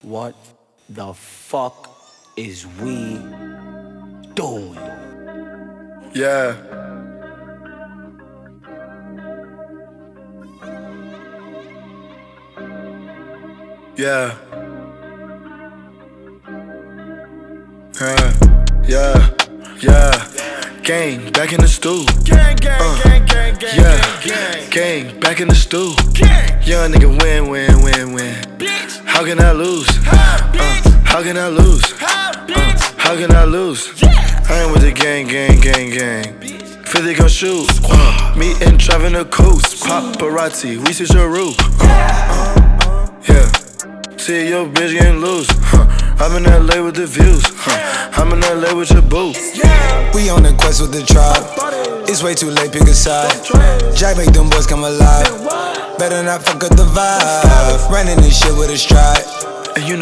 What the fuck is we doing? Yeah. Yeah. Yeah. Gang, back in the stool. Gang, Back in the stool. Young nigga win. How can I lose? How can I lose? How can I lose? I ain't with the gang. 50 gon' shoot. Me and driving a coast. Paparazzi, we see your roof. Yeah. See your bitch getting loose. I'm in LA with the views. I'm in LA with your boo. We on the quest with the tribe. It's way too late, pick a side. Jack make them boys come alive. Better not fuck up the vibe. Running this shit with a stride.